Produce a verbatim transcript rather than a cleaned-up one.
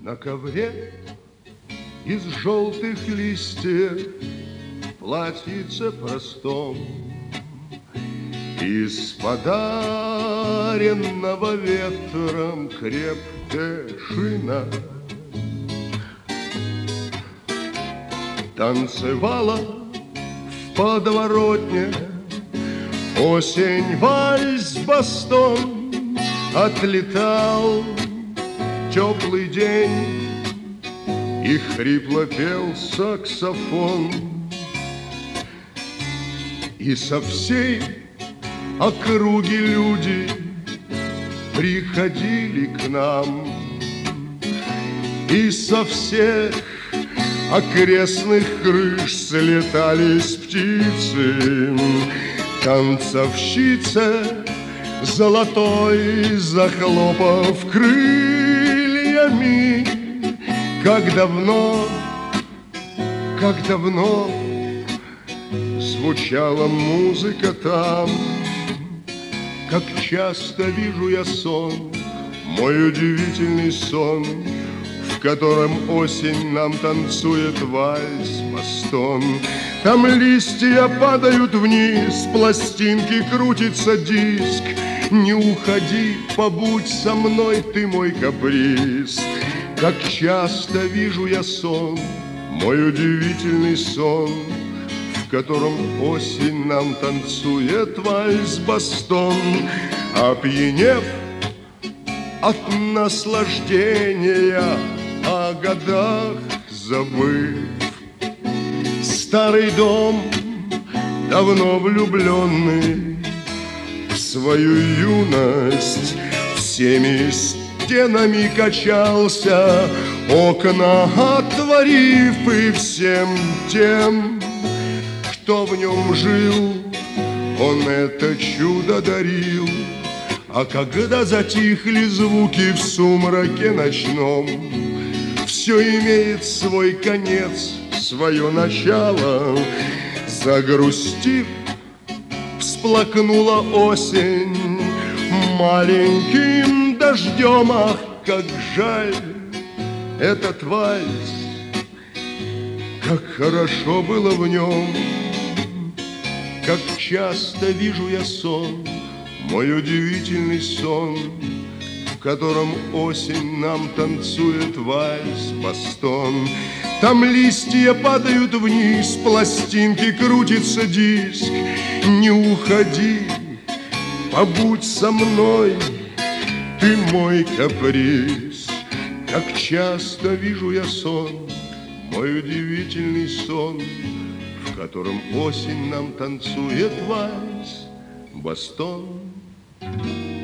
На ковре из желтых листьев платьице простом, из подаренного ветром крепкая шина танцевала в подворотне осень вальс-бастон. Отлетал теплый день, и хрипло пел саксофон. И со всей округи люди приходили к нам, и со всех окрестных крыш слетались птицы. Танцовщица золотой, захлопав крыльями, как давно, как давно звучала музыка там. Как часто вижу я сон, мой удивительный сон, в котором осень нам танцует вальс-бастон. Там листья падают вниз, пластинки крутится диск. Не уходи, побудь со мной, ты мой каприз. Как часто вижу я сон, мой удивительный сон, в котором осень нам танцует вальс-бастон. Опьянев от наслаждения, о годах забыв, старый дом, давно влюбленный в свою юность, всеми стенами качался, окна отворив, и всем тем, кто в нем жил, он это чудо дарил. А когда затихли звуки в сумраке ночном, все имеет свой конец, свое начало. Загрустив, всплакнула осень маленьким дождем. Ах, как жаль этот вальс, как хорошо было в нем. Как часто вижу я сон, мой удивительный сон, в котором осень нам танцует вальс-бастон. Там листья падают вниз, пластинки крутится диск. Не уходи, побудь со мной, ты мой каприз. Как часто вижу я сон, мой удивительный сон, в котором осень нам танцует вальс-бастон.